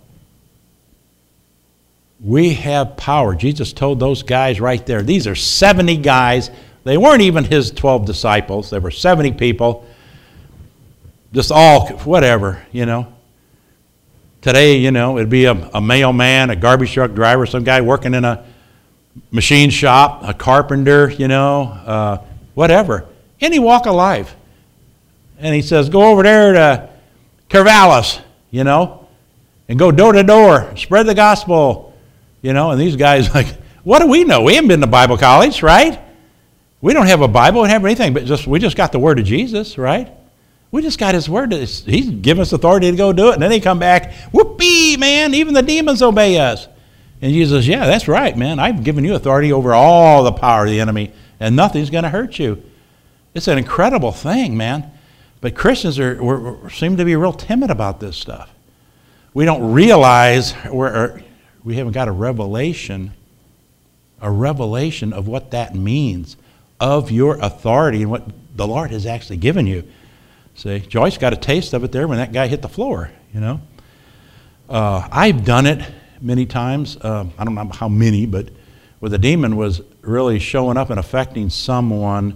Speaker 1: we have power. Jesus told those guys right there. These are seventy guys. They weren't even his twelve disciples. There were seventy people. Just all, whatever, you know. Today, you know, it'd be a, a mailman, a garbage truck driver, some guy working in a machine shop, a carpenter, you know, uh, whatever. Any walk of life. And he says, go over there to Corvallis, you know, and go door to door, spread the gospel, you know. And these guys like, what do we know? We haven't been to Bible college, right? We don't have a Bible, we don't have anything, but just we just got the word of Jesus, right? We just got his word. He's given us authority to go do it. And then they come back, whoopee, man, even the demons obey us. And Jesus says, yeah, that's right, man. I've given you authority over all the power of the enemy, and nothing's going to hurt you. It's an incredible thing, man. But Christians are we're, we're, seem to be real timid about this stuff. We don't realize, we're, we haven't got a revelation, a revelation of what that means, of your authority and what the Lord has actually given you. See, Joyce got a taste of it there when that guy hit the floor, you know. Uh, I've done it many times. Uh, I don't know how many, but where the demon was really showing up and affecting someone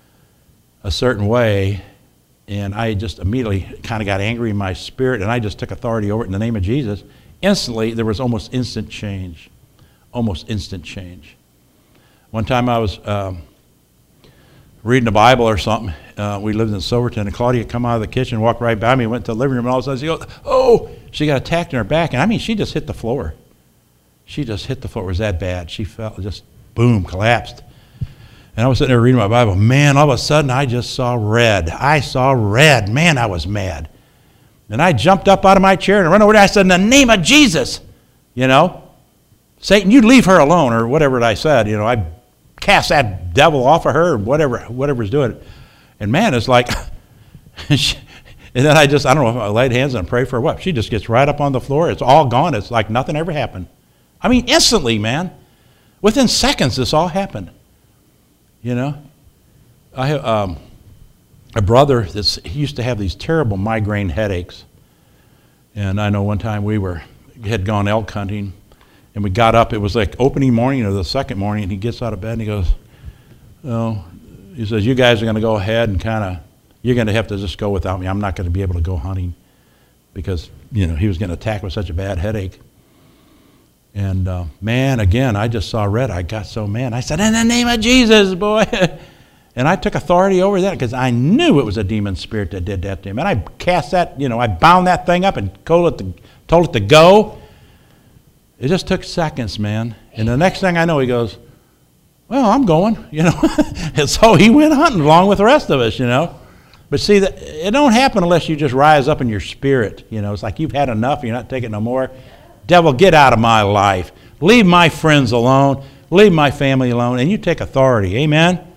Speaker 1: a certain way, and I just immediately kind of got angry in my spirit, and I just took authority over it in the name of Jesus. Instantly, there was almost instant change, almost instant change. One time I was um, reading the Bible or something. Uh, we lived in Silverton, and Claudia come out of the kitchen, walked right by me, went to the living room, and all of a sudden she goes, oh, she got attacked in her back. And I mean, she just hit the floor. She just hit the floor. It was that bad. She fell, just boom, collapsed. And I was sitting there reading my Bible. Man, all of a sudden, I just saw red. I saw red. Man, I was mad. And I jumped up out of my chair and I ran over there. I said, in the name of Jesus, you know, Satan, you leave her alone, or whatever I said. You know, I cast that devil off of her, or whatever, whatever's doing it. And man, it's like, and then I just, I don't know if I laid hands and prayed for her, what? She just gets right up on the floor. It's all gone. It's like nothing ever happened. I mean, instantly, man. Within seconds, this all happened. You know? I have um, a brother that's, he used to have these terrible migraine headaches. And I know one time we were, had gone elk hunting, and we got up. It was like opening morning or the second morning, and he gets out of bed and he goes, oh, he says, you guys are going to go ahead and kind of, you're going to have to just go without me. I'm not going to be able to go hunting because, you know, he was going to attack with such a bad headache. And, uh, man, again, I just saw red. I got so mad. I said, in the name of Jesus, boy. And I took authority over that because I knew it was a demon spirit that did that to him. And I cast that, you know, I bound that thing up and told it to, told it to go. It just took seconds, man. And the next thing I know, he goes, well, I'm going, you know. And so he went hunting along with the rest of us, you know. But see, that it don't happen unless you just rise up in your spirit. You know, it's like you've had enough, you're not taking no more. Devil, get out of my life. Leave my friends alone. Leave my family alone. And you take authority. Amen? Amen.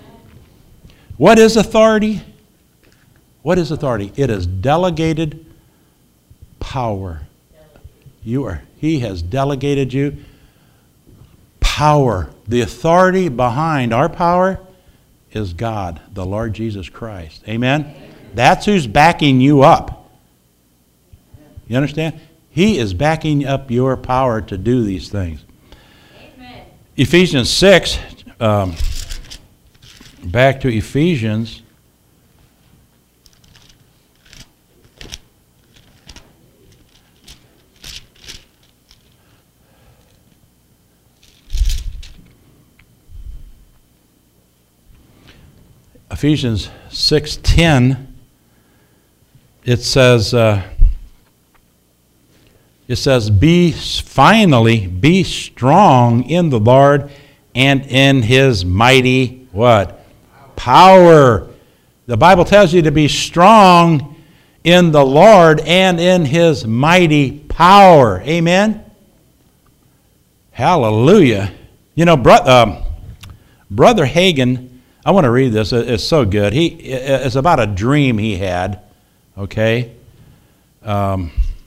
Speaker 1: What is authority? What is authority? It is delegated power. You are, he has delegated you power. The authority behind our power is God, the Lord Jesus Christ. Amen? Amen. That's who's backing you up. You understand? He is backing up your power to do these things. Amen. Ephesians six, um, back to Ephesians. Ephesians six ten, it says, uh, it says, be finally, be strong in the Lord and in his mighty, what? Power. The Bible tells you to be strong in the Lord and in his mighty power. Amen? Hallelujah. You know, bro, um, Brother Hagin, I want to read this. It's so good. He, it's about a dream he had, okay? Um,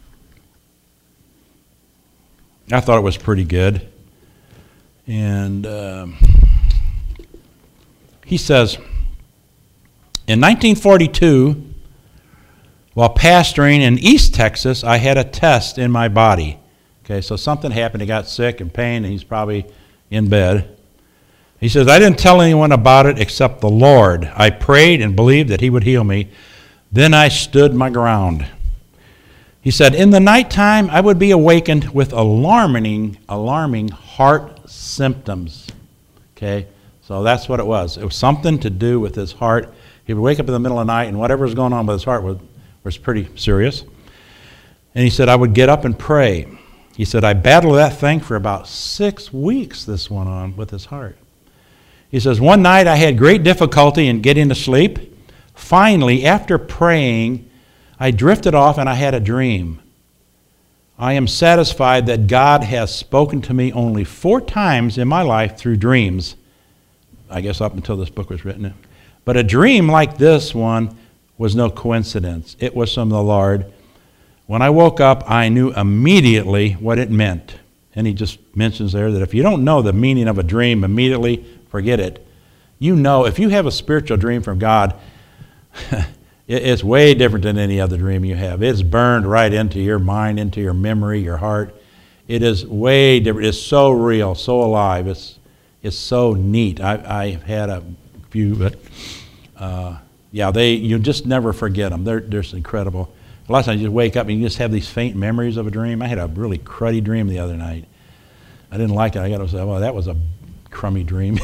Speaker 1: I thought it was pretty good. And um, he says, in nineteen forty-two, while pastoring in East Texas, I had a test in my body. Okay, so something happened. He got sick and pain, and he's probably in bed. He says, I didn't tell anyone about it except the Lord. I prayed and believed that he would heal me. Then I stood my ground. He said, in the nighttime, I would be awakened with alarming, alarming heart symptoms. Okay, so that's what it was. It was something to do with his heart. He would wake up in the middle of the night, and whatever was going on with his heart was, was pretty serious. And he said, I would get up and pray. He said, I battled that thing for about six weeks, this went on with his heart. He says, one night I had great difficulty in getting to sleep. Finally, after praying, I drifted off and I had a dream. I am satisfied that God has spoken to me only four times in my life through dreams. I guess up until this book was written. But a dream like this one was no coincidence. It was from the Lord. When I woke up, I knew immediately what it meant. And he just mentions there that if you don't know the meaning of a dream immediately, forget it. You know, if you have a spiritual dream from God, it's way different than any other dream you have. It's burned right into your mind, into your memory, your heart. It is way different. It's so real, so alive. It's it's so neat. I, I've had a few, but uh, yeah, they you just never forget them. They're, they're just incredible. A lot of times you just wake up and you just have these faint memories of a dream. I had a really cruddy dream the other night. I didn't like it. I got to say, well, that was a crummy dream.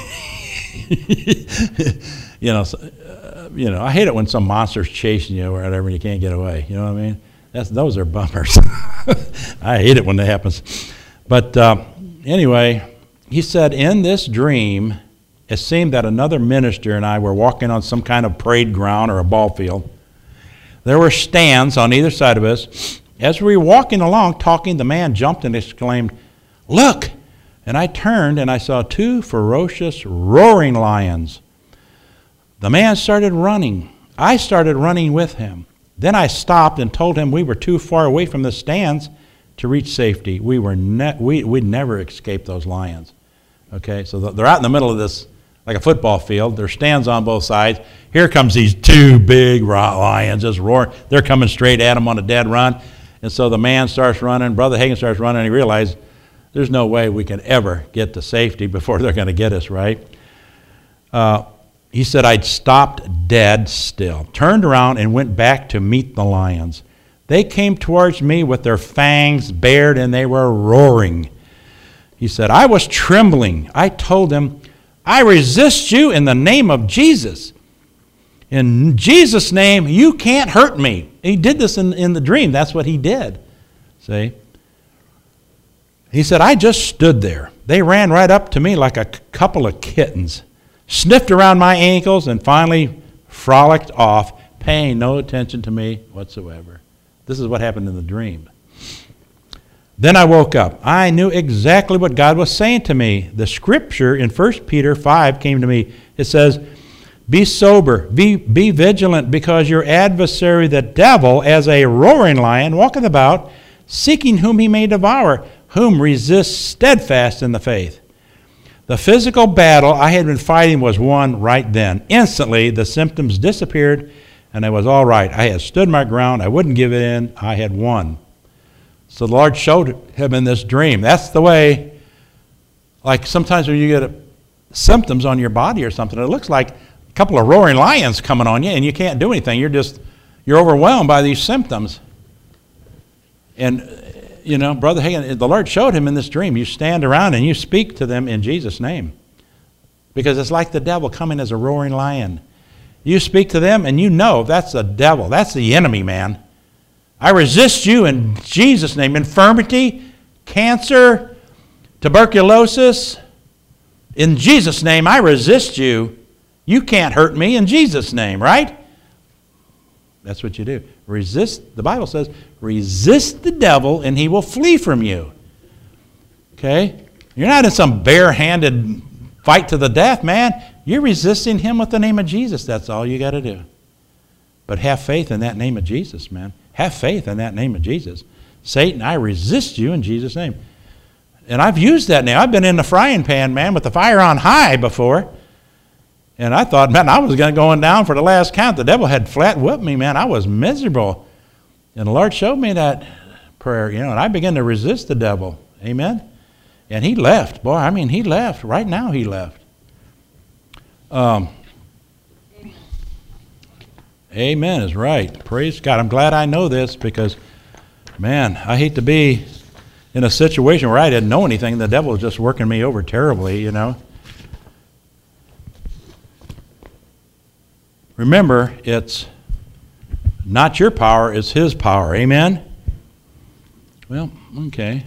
Speaker 1: you know, so, uh, you know. I hate it when some monster's chasing you or whatever and you can't get away. You know what I mean? That's those are bummers. I hate it when that happens. But uh, anyway, he said in this dream, it seemed that another minister and I were walking on some kind of parade ground or a ball field. There were stands on either side of us. As we were walking along talking, the man jumped and exclaimed, "Look!" And I turned and I saw two ferocious, roaring lions. The man started running. I started running with him. Then I stopped and told him we were too far away from the stands to reach safety. We were ne- we, we'd never escape those lions. Okay, so they're out in the middle of this, like a football field. There's stands on both sides. Here comes these two big lions just roaring. They're coming straight at him on a dead run. And so the man starts running. Brother Hagin starts running, and he realized there's no way we can ever get to safety before they're going to get us, right? Uh, he said, I'd stopped dead still, turned around and went back to meet the lions. They came towards me with their fangs bared, and they were roaring. He said, I was trembling. I told them, I resist you in the name of Jesus. In Jesus' name, you can't hurt me. He did this in, in the dream. That's what he did. See? He said, I just stood there. They ran right up to me like a couple of kittens, sniffed around my ankles, and finally frolicked off, paying no attention to me whatsoever. This is what happened in the dream. Then I woke up. I knew exactly what God was saying to me. The scripture in First Peter five came to me. It says, be sober, be, be vigilant, because your adversary, the devil, as a roaring lion, walketh about, seeking whom he may devour, whom resists steadfast in the faith. The physical battle I had been fighting was won right then. Instantly, the symptoms disappeared, and I was all right. I had stood my ground. I wouldn't give it in. I had won. So the Lord showed him in this dream. That's the way, like sometimes when you get a, symptoms on your body or something, it looks like a couple of roaring lions coming on you, and you can't do anything. You're just, you're overwhelmed by these symptoms. And, you know, Brother Hagin, the Lord showed him in this dream. You stand around and you speak to them in Jesus' name. Because it's like the devil coming as a roaring lion. You speak to them and you know that's the devil. That's the enemy, man. I resist you in Jesus' name. Infirmity, cancer, tuberculosis. In Jesus' name, I resist you. You can't hurt me in Jesus' name, right? That's what you do. Resist, the Bible says, resist the devil and he will flee from you. Okay? You're not in some bare-handed fight to the death, man. You're resisting him with the name of Jesus. That's all you got to do. But have faith in that name of Jesus, man. Have faith in that name of Jesus. Satan, I resist you in Jesus' name. And I've used that name. I've been in the frying pan, man, with the fire on high before. And I thought, man, I was going going down for the last count. The devil had flat whipped me, man. I was miserable. And the Lord showed me that prayer, you know, and I began to resist the devil. Amen? And he left. Boy, I mean, he left. Right now he left. Um, amen is right. Praise God. I'm glad I know this because, man, I hate to be in a situation where I didn't know anything. The devil was just working me over terribly, you know. Remember, it's not your power, it's his power. Amen? Well, okay.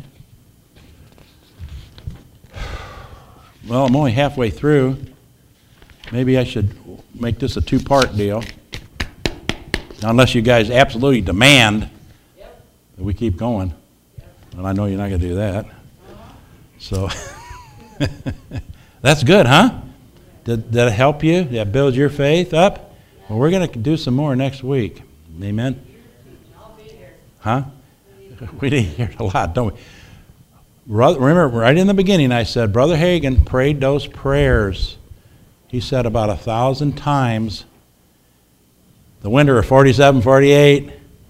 Speaker 1: Well, I'm only halfway through. Maybe I should make this a two-part deal. Unless you guys absolutely demand yep. that we keep going. Yep. And I know you're not going to do that. So, that's good, huh? Did, did it help you? Did it build your faith up? Well, we're going to do some more next week. Amen? Huh? We didn't hear it a lot, don't we? Remember, right in the beginning I said, Brother Hagin prayed those prayers. He said about a thousand times the winter of forty-seven, forty-eight.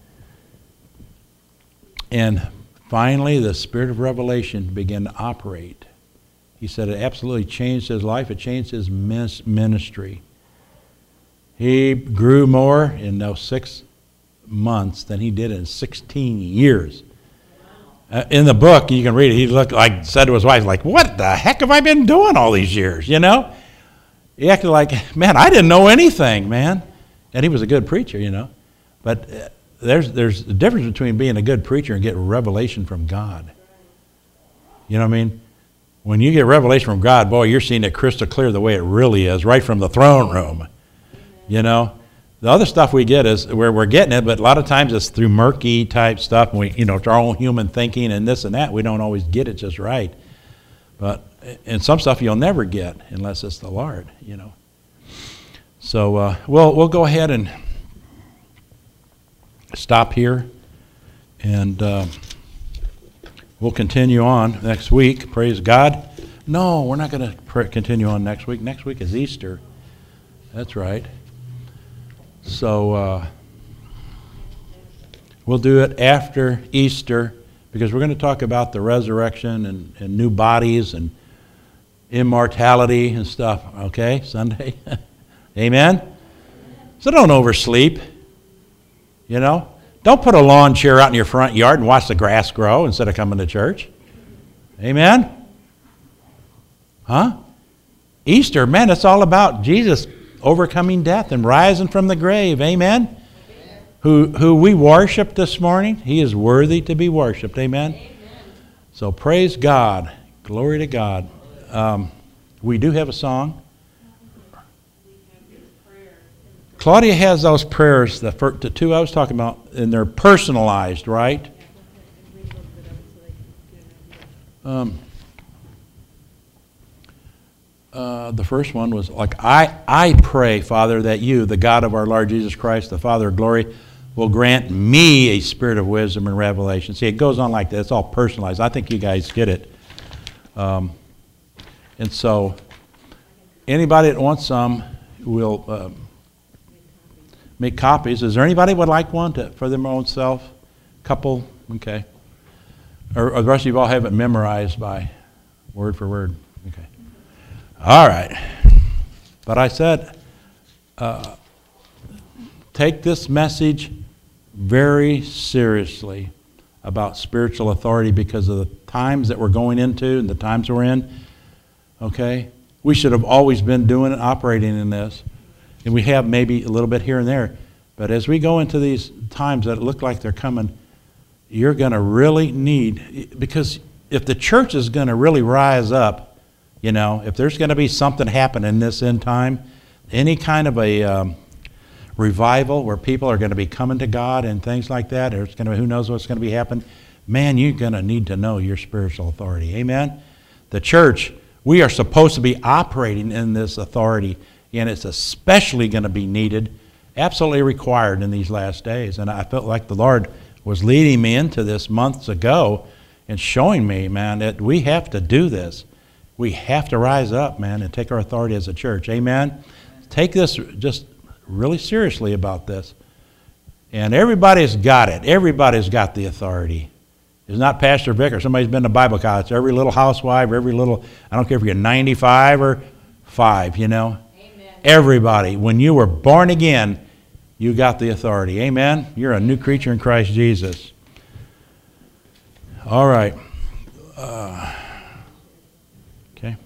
Speaker 1: And finally, the Spirit of revelation began to operate. He said it absolutely changed his life. It changed his ministry. He grew more in those six months than he did in sixteen years. Uh, in the book, you can read it. He looked like, said to his wife, like, what the heck have I been doing all these years, you know? He acted like, man, I didn't know anything, man. And he was a good preacher, you know. But uh, there's there's a difference between being a good preacher and getting revelation from God. You know what I mean? When you get revelation from God, boy, you're seeing it crystal clear the way it really is, right from the throne room. You know? The other stuff we get is where we're getting it, but a lot of times it's through murky type stuff. And we, you know, it's our own human thinking and this and that. We don't always get it just right. But and some stuff you'll never get unless it's the Lord, you know. So uh, we'll we'll go ahead and stop here, and uh, we'll continue on next week. Praise God. No, we're not going to pr- continue on next week. Next week is Easter. That's right. So uh, we'll do it after Easter because we're going to talk about the resurrection and, and new bodies and immortality and stuff, okay, Sunday? Amen? So don't oversleep, you know? Don't put a lawn chair out in your front yard and watch the grass grow instead of coming to church. Amen? Huh? Easter, man, it's all about Jesus overcoming death and rising from the grave. Amen? Amen. Who who we worship this morning, he is worthy to be worshiped. Amen? Amen. So praise God. Glory to God. Um, we do have a song. Claudia has those prayers, the, first, the two I was talking about, and they're personalized, right? Um, Uh, the first one was like, I, I pray, Father, that you, the God of our Lord Jesus Christ, the Father of glory, will grant me a spirit of wisdom and revelation. See, it goes on like that. It's all personalized. I think you guys get it. Um, and so anybody that wants some will uh, make copies. Is there anybody would like one to, for their own self? Couple? Okay. Or, or the rest of you all have it memorized by word for word? Okay. All right. But I said, uh, take this message very seriously about spiritual authority because of the times that we're going into and the times we're in. Okay? We should have always been doing and operating in this. And we have maybe a little bit here and there. But as we go into these times that look like they're coming, you're going to really need, because if the church is going to really rise up, you know, if there's going to be something happen in this end time, any kind of a um, revival where people are going to be coming to God and things like that, or it's going to, who knows what's going to be happening, man, you're going to need to know your spiritual authority. Amen? The church, we are supposed to be operating in this authority, and it's especially going to be needed, absolutely required in these last days. And I felt like the Lord was leading me into this months ago and showing me, man, that we have to do this. We have to rise up, man, and take our authority as a church. Amen? Take this just really seriously about this. And everybody's got it. Everybody's got the authority. It's not Pastor Vic or somebody's been to Bible college. Every little housewife, every little, I don't care if you're ninety-five or five, you know. Amen. Everybody, when you were born again, you got the authority. Amen? You're a new creature in Christ Jesus. All right. Uh, okay.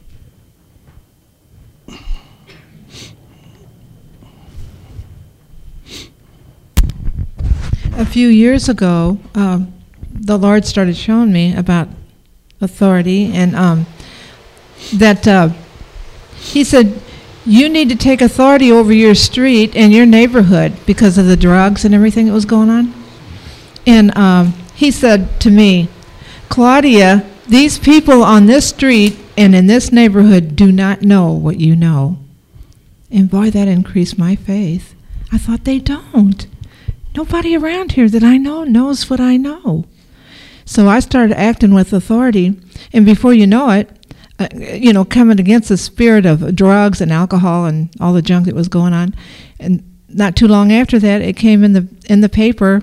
Speaker 2: A few years ago, um, the Lord started showing me about authority, and um, that uh, He said, you need to take authority over your street and your neighborhood because of the drugs and everything that was going on. And um, He said to me, Claudia, these people on this street and in this neighborhood do not know what you know. And boy, that increased my faith. I thought, they don't. Nobody around here that I know knows what I know. So I started acting with authority, and before you know it, uh, you know, coming against the spirit of drugs and alcohol and all the junk that was going on. And not too long after that, it came in the in the paper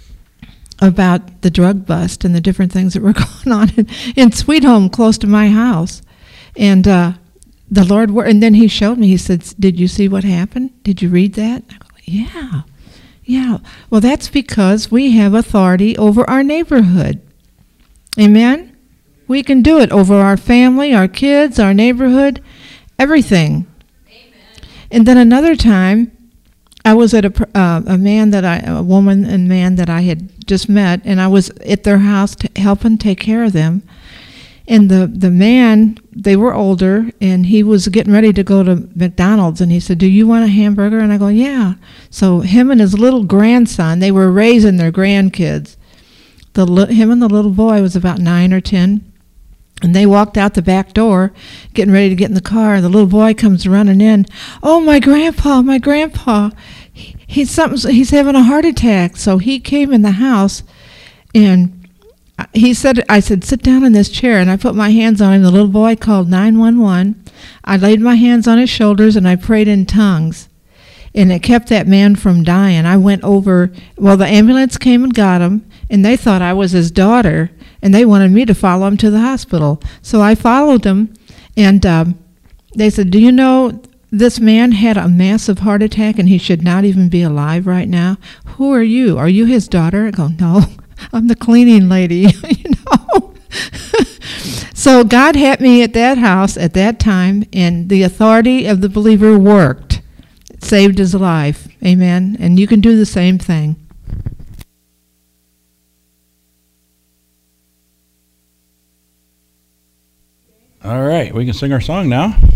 Speaker 2: about the drug bust and the different things that were going on in, in Sweet Home, close to my house. And uh, the Lord, and then He showed me. He said, "Did you see what happened? Did you read that?" I go, "Yeah, yeah." Well, that's because we have authority over our neighborhood. Amen? We can do it over our family, our kids, our neighborhood, everything. Amen. And then another time, I was at a, uh, a man that I, a woman and man that I had just met, and I was at their house to helping take care of them. And the, the man, they were older, and he was getting ready to go to McDonald's, and he said, "Do you want a hamburger?" And I go, "Yeah." So him and his little grandson, they were raising their grandkids. The him and the little boy was about nine or ten, and they walked out the back door, getting ready to get in the car. And the little boy comes running in. "Oh, my grandpa, my grandpa, he, he's something. He's having a heart attack." So he came in the house, and he said, "I said, sit down in this chair." And I put my hands on him. The little boy called nine one one. I laid my hands on his shoulders, and I prayed in tongues. And it kept that man from dying. I went over, well, the ambulance came and got him, and they thought I was his daughter, and they wanted me to follow him to the hospital. So I followed him, and um, they said, "Do you know this man had a massive heart attack, and he should not even be alive right now? Who are you? Are you his daughter?" I go, "No, I'm the cleaning lady," you know. So God had me at that house at that time, and the authority of the believer worked. It saved his life. Amen. And you can do the same thing.
Speaker 1: All right, we can sing our song now.